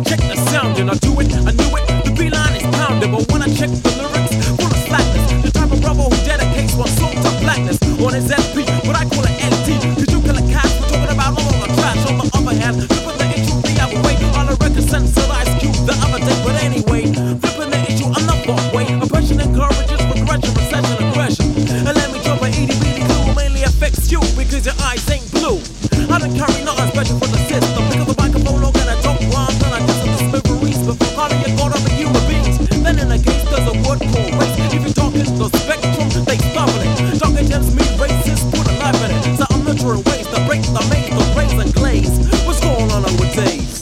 check the sound and I do it, I knew it. The beeline is pounding, but when I check the lyrics, full of slackness. The type of brother who dedicates one soul to blackness on his LP, what I call an LT. Cause you kill a cat for talking about all the trash. On the other hand, flipping the issue the other way. On a record sensor, Ice Cube the other day. But anyway, flipping the issue another way. Oppression encourages progression, recession, aggression. And let me drop an itty bitty clue, mainly affects you because your eyes ain't blue. I don't carry nothing special for the system because the microphone organ I don't rhyme and I just the smithereens before calling you God of human beings. Then in a case there's a word called race. If you're talking the spectrum, they stumble it. Talking gems mean racist, put a life in it. So I'm nurturing ways to break the maze, the rays and glaze. What's going on nowadays?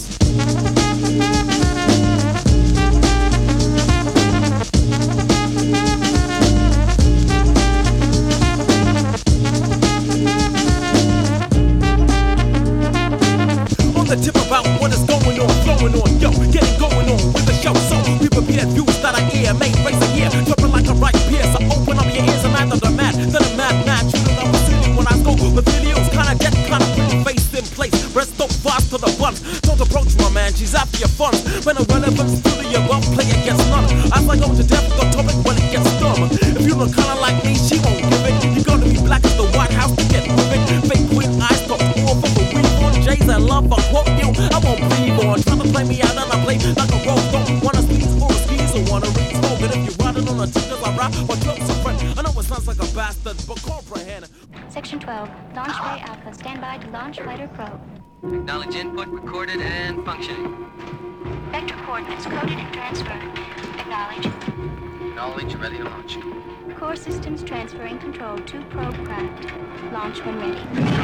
The tip about what is going on, flowing on, yo, getting going on with the show. So we prepare views that I hear, make race a year, dropping like a right pier. So open up your ears and after the mad, then a mad, shooting up the city when I go. The videos kinda get kinda pretty face in place. Rest up fast to the buns. Don't approach my man, she's after your funds. When the relevance to the above, play against none. As I go to death, the topic when it gets dumb. If you look kinda like me, she won't give it. You gotta be black as the White House to get with it. Fake queen eyes, stop all for the weed on J's and love, but quote you, I won't breathe on. Try to play me out and I play like a rope. Don't wanna squeeze or skis or wanna read smoke. And if you're riding on the tickers, I rap or jokes a friend. I know it sounds like a bastard, but comprehend. Section 12, Launch Bay Alpha, stand by to launch Fighter Probe. Acknowledge input, recorded, and functioning. Vector coordinates coded and transferred. Acknowledge. Acknowledge, ready to launch. Core systems transferring control to probe craft. Launch when ready.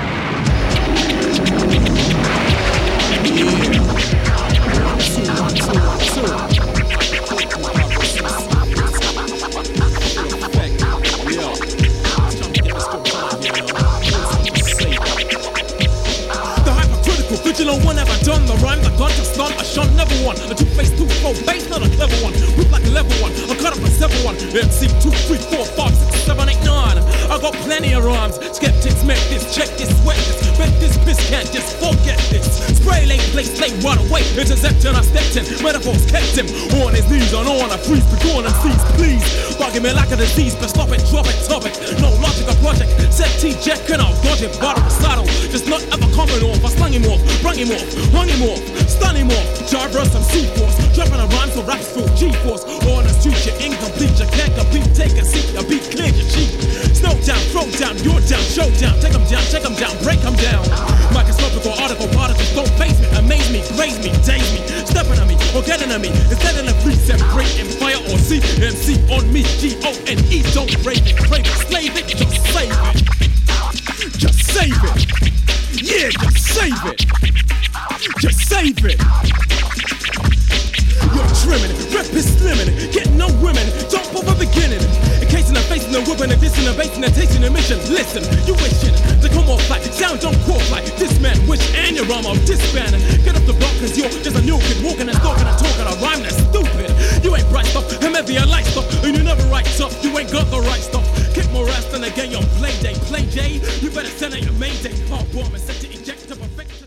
Vigilant one, have I done the rhyme? I got to stun, I shun never one. A two-faced, two-fold base, not a clever one. Whip like a level one, I cut up a 7-1. MC 2, 3, 4, 5, 6, 7, 8, 9. I got plenty of rhymes. Skeptics make this, check this, wet this. Bet this, piss can't just forget this. Spray lane, place, lay, run away. Intercept and I stepped in. Metaphors kept him on his knees, on I freeze, be gone and seize, please. Bugging me like a disease, but stop it, drop it, top it. No logic or project. Set T-Jack and I'll dodge it, bottom saddle. Just not ever coming off. I slung him off. Brung him off, hung him off, stun him off. Jarvis some C-force, dropping a rhyme so raps full G-force. On the street, you're incomplete, you can't compete. Take a seat, a beat, clear your cheek. Snow down, throw down, you're down, show down. Take them down, check them down, break them down. Microscopical article particles don't face me, amaze me, graze me, daze me. Stepping on me, or getting on me. Instead of the free, separate and fire or C. MC on me, G-O-N-E. Don't break it, crave it, slave it, just save it. Just save it. Yeah, just save it. Just save it. You're trimming it, rep is slimming it, getting no women, don't bother beginning. Encasing the face and the whipping and dissing the bass and the tasting the mission. Listen, you wishing to come off like sound don't quote like this man wish and your arm out disbanding.